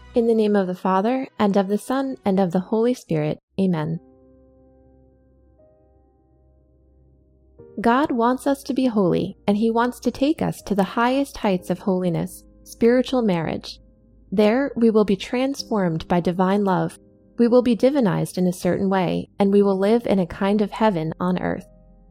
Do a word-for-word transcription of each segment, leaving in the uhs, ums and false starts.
In the name of the Father, and of the Son, and of the Holy Spirit. Amen. God wants us to be holy, and He wants to take us to the highest heights of holiness, spiritual marriage. There we will be transformed by divine love, we will be divinized in a certain way, and we will live in a kind of heaven on earth.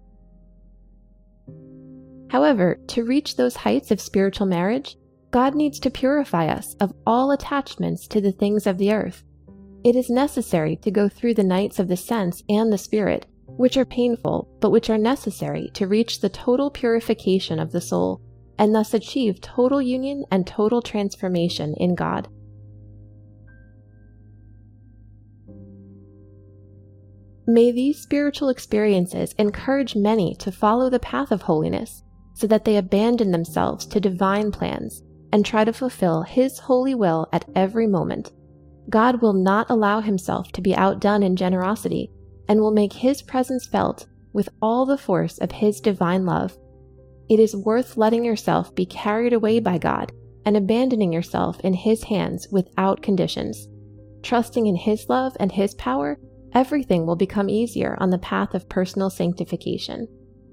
However, to reach those heights of spiritual marriage, God needs to purify us of all attachments to the things of the earth. It is necessary to go through the nights of the sense and the spirit, which are painful, but which are necessary to reach the total purification of the soul, and thus achieve total union and total transformation in God. May these spiritual experiences encourage many to follow the path of holiness, so that they abandon themselves to divine plans and try to fulfill His holy will at every moment. God will not allow Himself to be outdone in generosity, and will make His presence felt with all the force of His divine love. It is worth letting yourself be carried away by God and abandoning yourself in His hands without conditions. Trusting in His love and His power, everything will become easier on the path of personal sanctification.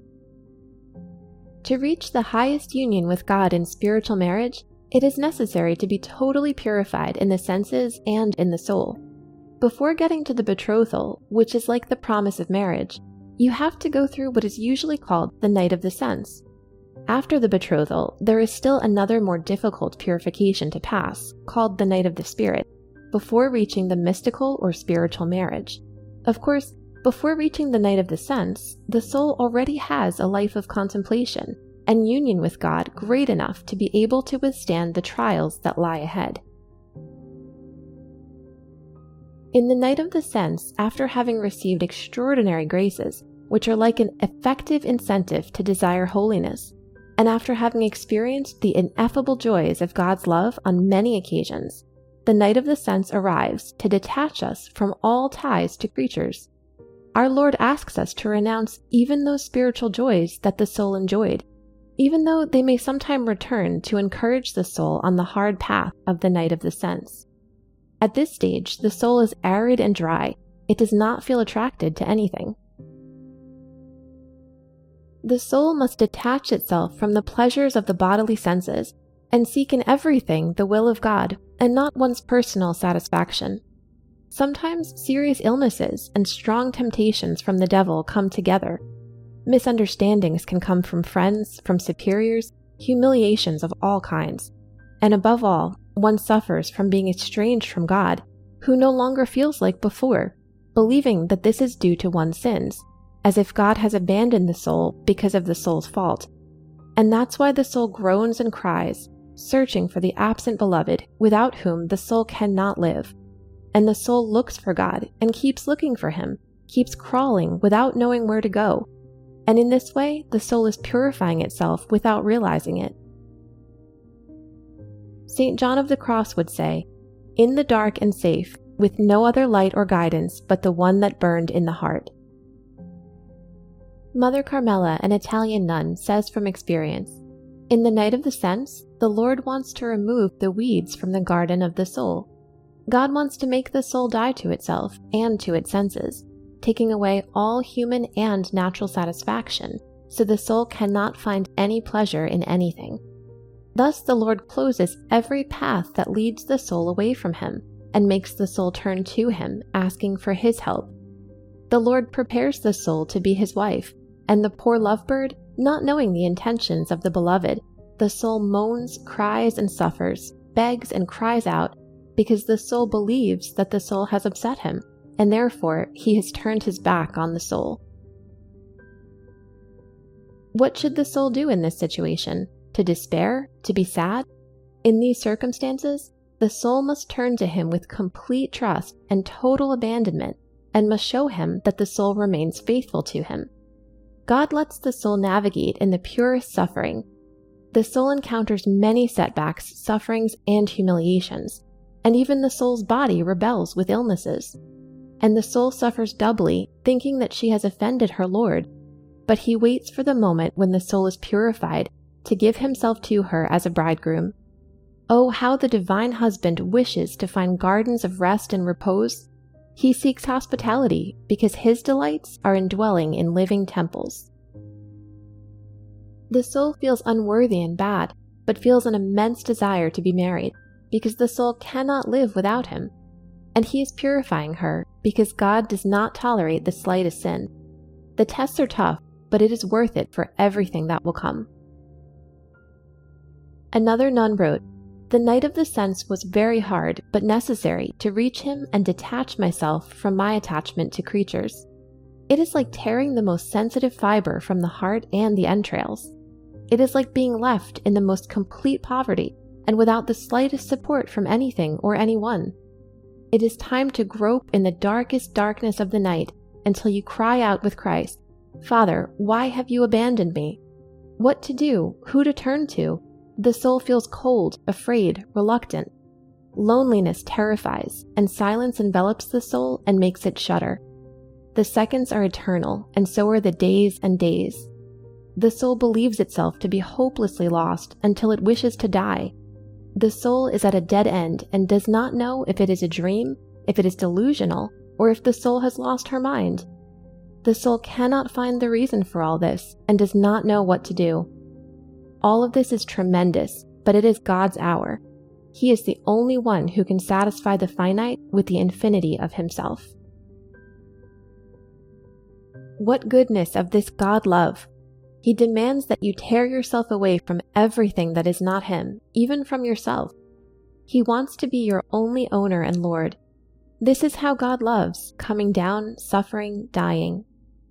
To reach the highest union with God in spiritual marriage, it is necessary to be totally purified in the senses and in the soul. Before getting to the betrothal, which is like the promise of marriage, you have to go through what is usually called the night of the sense. After the betrothal, there is still another more difficult purification to pass, called the night of the spirit, before reaching the mystical or spiritual marriage. Of course, before reaching the night of the sense, the soul already has a life of contemplation and union with God great enough to be able to withstand the trials that lie ahead. In the night of the sense, after having received extraordinary graces, which are like an effective incentive to desire holiness, and after having experienced the ineffable joys of God's love on many occasions, the night of the sense arrives to detach us from all ties to creatures. Our Lord asks us to renounce even those spiritual joys that the soul enjoyed, even though they may sometime return to encourage the soul on the hard path of the night of the sense. At this stage, the soul is arid and dry. It does not feel attracted to anything. The soul must detach itself from the pleasures of the bodily senses and seek in everything the will of God and not one's personal satisfaction. Sometimes serious illnesses and strong temptations from the devil come together. Misunderstandings can come from friends, from superiors, humiliations of all kinds. And above all, one suffers from being estranged from God, who no longer feels like before, believing that this is due to one's sins, as if God has abandoned the soul because of the soul's fault. And that's why the soul groans and cries, searching for the absent beloved, without whom the soul cannot live. And the soul looks for God and keeps looking for Him, keeps crawling without knowing where to go. And in this way, the soul is purifying itself without realizing it. Saint John of the Cross would say, "In the dark and safe, with no other light or guidance but the one that burned in the heart." Mother Carmela, an Italian nun, says from experience, "In the night of the sense, the Lord wants to remove the weeds from the garden of the soul. God wants to make the soul die to itself and to its senses, taking away all human and natural satisfaction, so the soul cannot find any pleasure in anything. Thus the Lord closes every path that leads the soul away from Him, and makes the soul turn to Him, asking for His help. The Lord prepares the soul to be His wife, and the poor lovebird, not knowing the intentions of the beloved, the soul moans, cries, and suffers, begs and cries out, because the soul believes that the soul has upset him, and therefore he has turned his back on the soul." What should the soul do in this situation? To despair? To be sad? In these circumstances, the soul must turn to Him with complete trust and total abandonment, and must show Him that the soul remains faithful to Him. God lets the soul navigate in the purest suffering. The soul encounters many setbacks, sufferings, and humiliations, and even the soul's body rebels with illnesses. And the soul suffers doubly, thinking that she has offended her Lord, but He waits for the moment when the soul is purified to give Himself to her as a bridegroom. Oh, how the divine husband wishes to find gardens of rest and repose. He seeks hospitality because his delights are in dwelling in living temples. The soul feels unworthy and bad, but feels an immense desire to be married because the soul cannot live without him. And he is purifying her because God does not tolerate the slightest sin. The tests are tough, but it is worth it for everything that will come. Another nun wrote, "The night of the sense was very hard, but necessary to reach him and detach myself from my attachment to creatures. It is like tearing the most sensitive fiber from the heart and the entrails. It is like being left in the most complete poverty and without the slightest support from anything or anyone. It is time to grope in the darkest darkness of the night until you cry out with Christ, 'Father, why have you abandoned me?' What to do? Who to turn to? The soul feels cold, afraid, reluctant. Loneliness terrifies, and silence envelops the soul and makes it shudder. The seconds are eternal, and so are the days and days. The soul believes itself to be hopelessly lost until it wishes to die. The soul is at a dead end and does not know if it is a dream, if it is delusional, or if the soul has lost her mind. The soul cannot find the reason for all this and does not know what to do. All of this is tremendous, but it is God's hour. He is the only one who can satisfy the finite with the infinity of himself." What goodness of this God love! He demands that you tear yourself away from everything that is not him, even from yourself. He wants to be your only owner and Lord. This is how God loves, coming down, suffering, dying.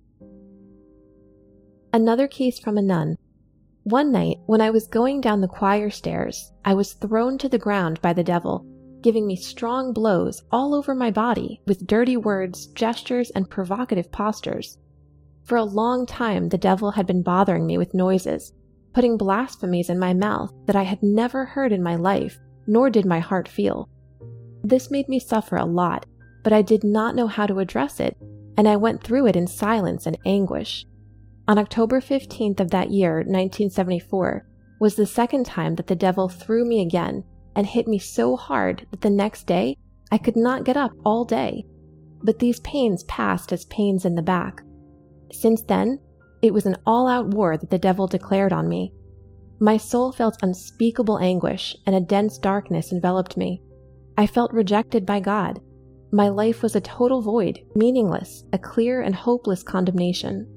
Another case from a nun. One night, when I was going down the choir stairs, I was thrown to the ground by the devil, giving me strong blows all over my body with dirty words, gestures, and provocative postures. For a long time, the devil had been bothering me with noises, putting blasphemies in my mouth that I had never heard in my life, nor did my heart feel. This made me suffer a lot, but I did not know how to address it, and I went through it in silence and anguish. On October fifteenth of that year, nineteen seventy-four, was the second time that the devil threw me again and hit me so hard that the next day I could not get up all day. But these pains passed as pains in the back. Since then, it was an all-out war that the devil declared on me. My soul felt unspeakable anguish, and a dense darkness enveloped me. I felt rejected by God. My life was a total void, meaningless, a clear and hopeless condemnation.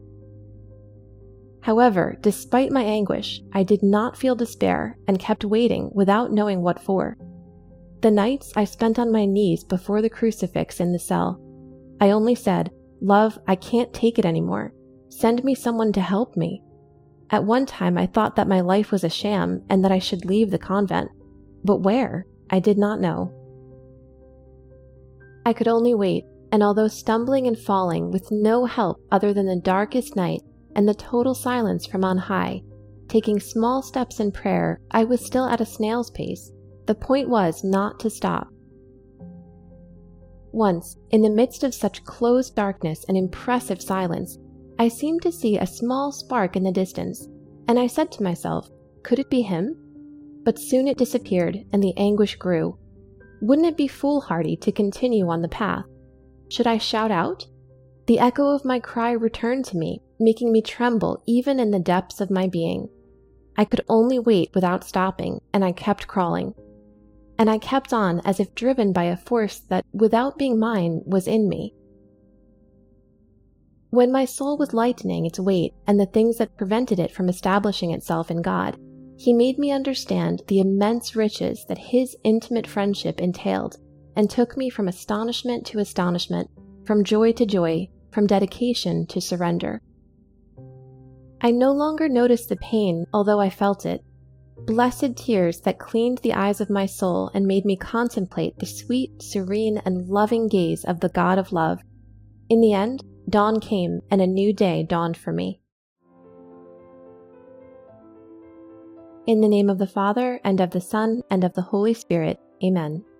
However, despite my anguish, I did not feel despair and kept waiting without knowing what for. The nights I spent on my knees before the crucifix in the cell. I only said, "Love, I can't take it anymore. Send me someone to help me." At one time I thought that my life was a sham and that I should leave the convent. But where? I did not know. I could only wait, and although stumbling and falling with no help other than the darkest night and the total silence from on high, taking small steps in prayer, I was still at a snail's pace. The point was not to stop. Once, in the midst of such close darkness and impressive silence, I seemed to see a small spark in the distance, and I said to myself, could it be him? But soon it disappeared, and the anguish grew. Wouldn't it be foolhardy to continue on the path? Should I shout out? The echo of my cry returned to me, making me tremble even in the depths of my being. I could only wait without stopping, and I kept crawling. And I kept on as if driven by a force that, without being mine, was in me. When my soul was lightening its weight and the things that prevented it from establishing itself in God, He made me understand the immense riches that His intimate friendship entailed, and took me from astonishment to astonishment, from joy to joy, from dedication to surrender. I no longer noticed the pain, although I felt it. Blessed tears that cleaned the eyes of my soul and made me contemplate the sweet, serene, and loving gaze of the God of love. In the end, dawn came, and a new day dawned for me. In the name of the Father, and of the Son, and of the Holy Spirit, Amen.